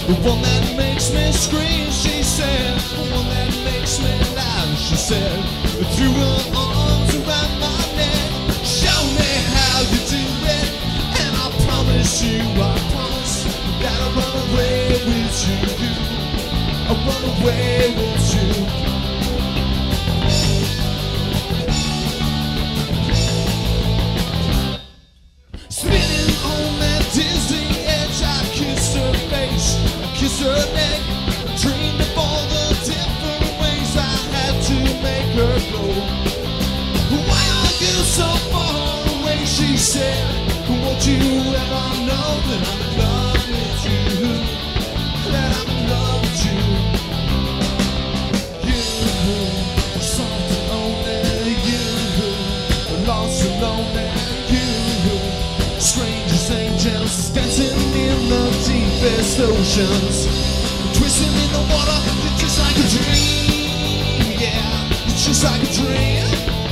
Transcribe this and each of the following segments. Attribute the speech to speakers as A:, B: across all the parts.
A: the one that makes me scream, she said, the one that makes me laugh, she said, threw her arms around my neck, show me how you do it, and I promise you, I promise that I'll run away with you, I'll run away with you. Spinning on that dizzy edge, I kissed her face, I kissed her neck, dreamed of all the different ways I had to make her go. Why are you so far away, she said, won't you ever know that I'm in love with you, that I'm in love with you. You, soft and lonely, you, lost and lonely, strangers, angels, dancing in the deepest oceans, twisting in the water, you're just like a dream, yeah, you're just like a dream.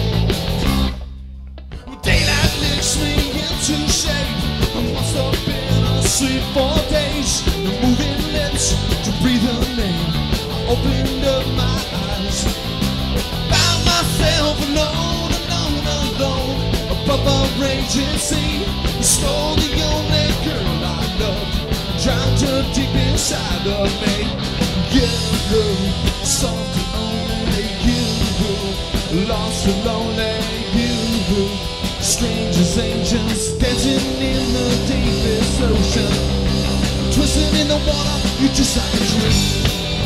A: Daylight lifts me into shape, I must have been asleep for days, the moving lips to breathe her name, I opened up my eyes, found myself alone, alone, alone, above a raging sea. Stole the only girl I loved, drowned her deep inside of me. You, soft and only you, lost and lonely you, strangers, angels, dancing in the deepest ocean, twisting in the water, you're just like a dream.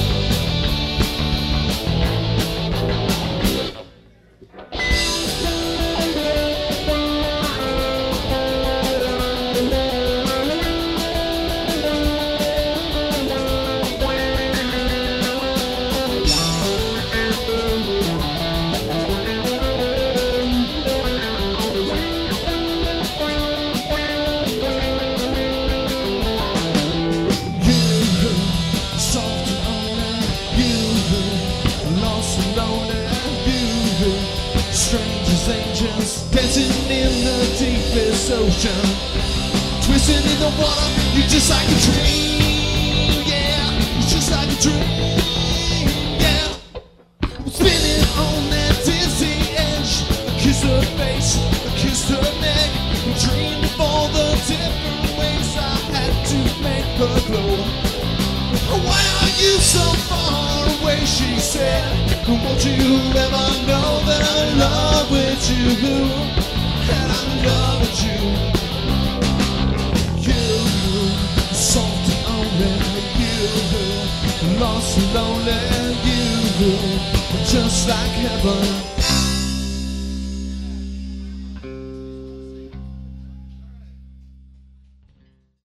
A: Strangers, angels, dancing in the deepest ocean, twisting in the water, you're just like a dream, yeah, you're just like a dream, yeah. Spinning on that dizzy edge, I kissed her face, I kissed her neck, dreamed of all the different ways I had to make her glow. Why are you so far away, she said, won't you ever know that I'm in love with you, that I'm in love with you. You, soft and only you, lost and lonely you, just like heaven.